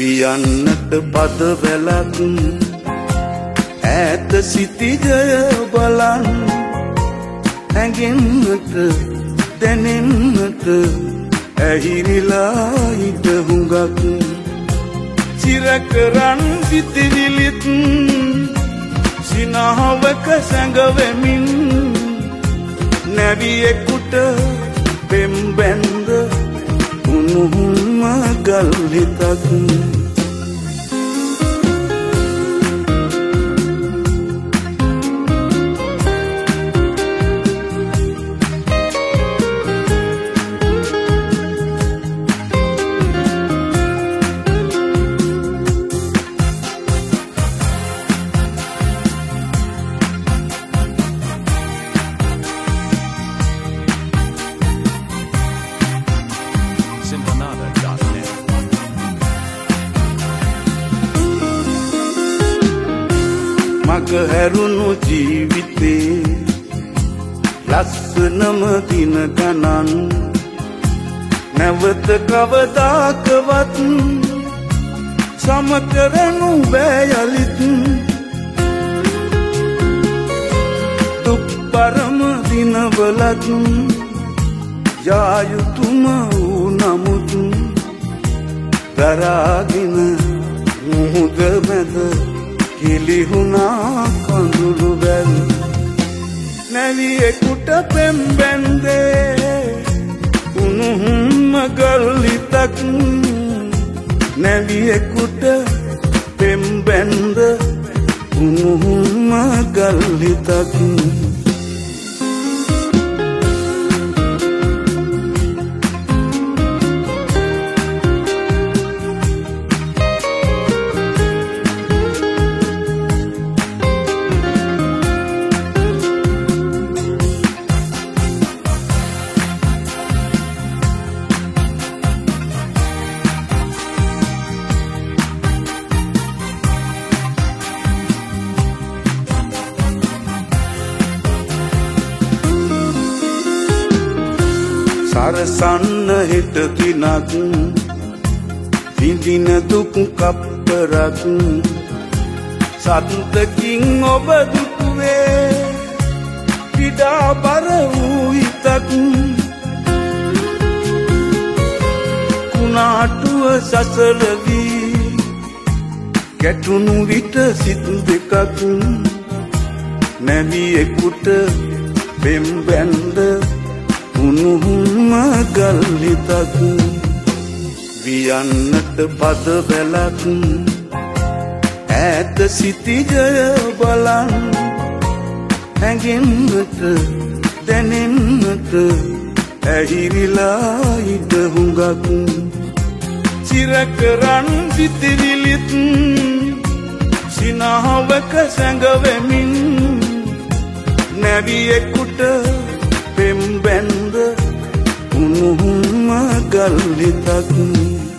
වියන්නට පද වැලක් ඈත සිටිජය බලන් හැඟෙන්නට දැනෙන්නට ඇහිරිලා හිට හුඟක් චිරකරන් සිටිවිලිත් සිනහවක සැඟවෙමින් නැවියෙකුට පෙම් බැන්ද උණුහුම ගල් හිතක් මග හැරුණු ජීවිතේ ලස්සනම දින ගණන් නැවත කවදාකවත් සම කරනු බෑ යලිත් දුක් පරම දිනවලත් යා යුතුම වූ නමුත් දරාගෙන මුහුද මැද කිලිහුණා කඳුළු වැල් නැවියෙකුට පෙම් බැන්දේ උණුහුම ගල් හිතක් නැවියෙකුට පෙම් බැන්ද උණුහුම ගල් හිතක් සරසන්න හිට දිනක් විඳින දුක් කප්පරක් සත්තකින් ඔබ දුටුවේ පීඩා බර වූ හිතක් කුණාටුව සසල වී ගැටුණු විට සිත් දෙකක් නැවියෙකුට පෙම් බැන්ද උණුහුම ගල් හිතක් වියන්නට පද වැලක් ඈත සිටිජය බලන් හැඟෙන්නට දැනෙන්නට ඇහිරිලා හිට හුඟක් චිරකරන් සිටිවිලිත් සිනහවක සැඟවෙමින් නැවියෙකුට පෙම් බැන්ද උණුහුම ගල් හිතක්